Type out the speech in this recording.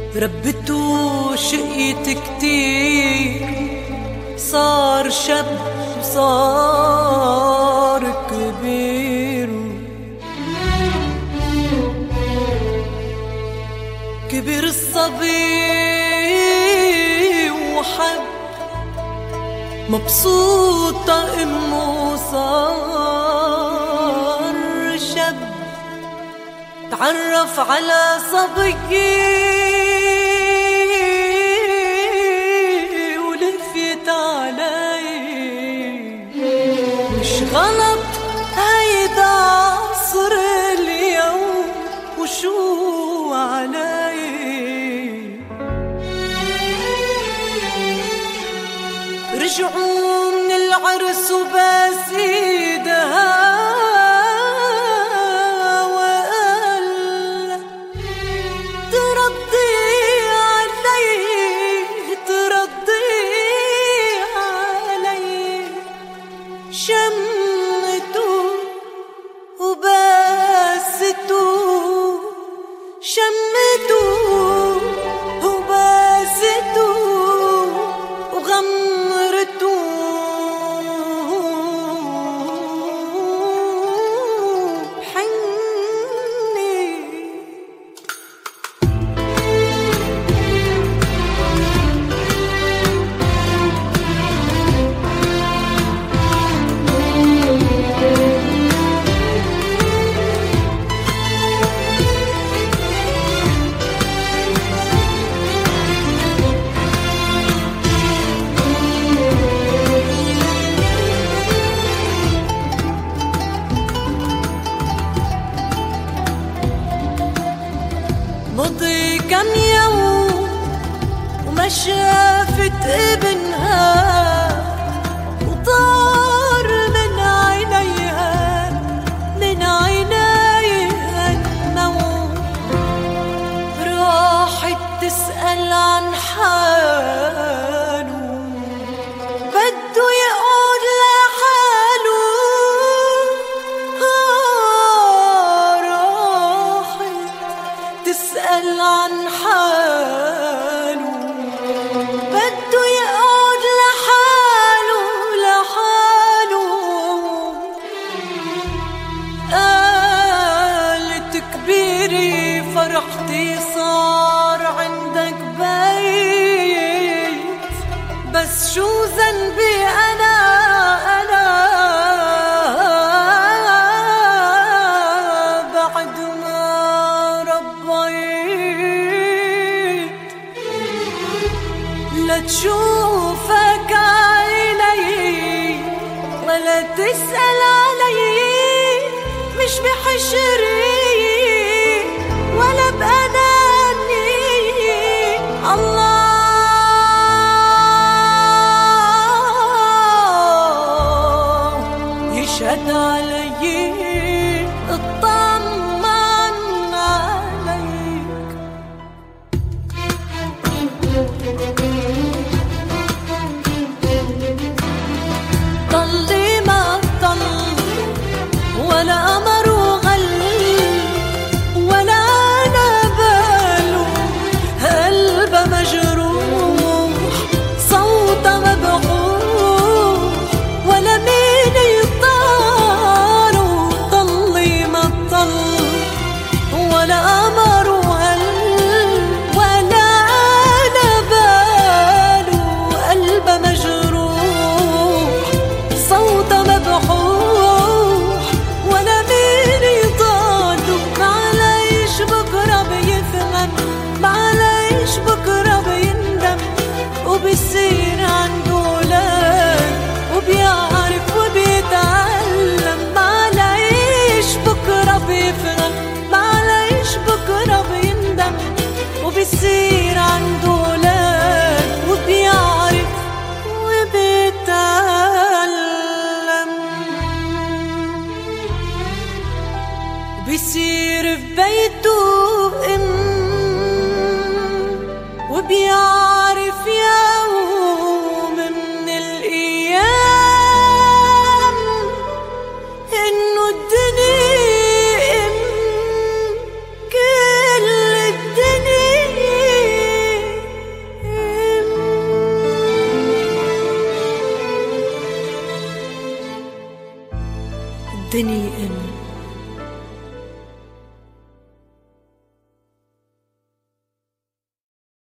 ربته شقيت كتير، صار شاب وصار كبير، كبر الصبي وحب مبسوطة إنه صار شاب، تعرف على صبي ولفيت علي. مش غلط هيدا عصر اليوم وشو علي. رجعوا من العرس وباسيدها وقال ترضي علي ترضي علي. شمته وباسته شمته وباسته وغمرته بحني. مضي كم يوم وما شافت ابنها، وطار من عينيها النوم. راحت تسأل عن حاله، بده يقعد لحاله. تسأل عن حاله، بده يقعد لحاله. قالت كبيري فرحتي صار عندك بيت، بس شو ذنبي أنا بعد ما ربيت. لا تشوفك عيني ولا تسأل علي، مش بحشري ولا بأناني. الله يشهد علي، اطمن عليك. ضلي ما ضل ولا أمر وغل ولا أنا باله، قلبه مجروح صوته مبعوح ولا مين يطاره. ضلي ما ضل ولا أمر وغل ولا أنا باله، قلبه مجروح صوته مبحوح ولا مين يطاله. معليش بكرة بيفهم، معليش بكرة بيندم، وبيصير عنده ولاد وبيعرف وبيتعلم. معليش بكرة بيفهم، معليش بكرة بيندم، وبيصير عنده ولاد وبيعرف وبيتعلم. بيصير في بيته وبيعرف يوم من الأيام إنه الدنيا كل الدنيا عرفتني امتى.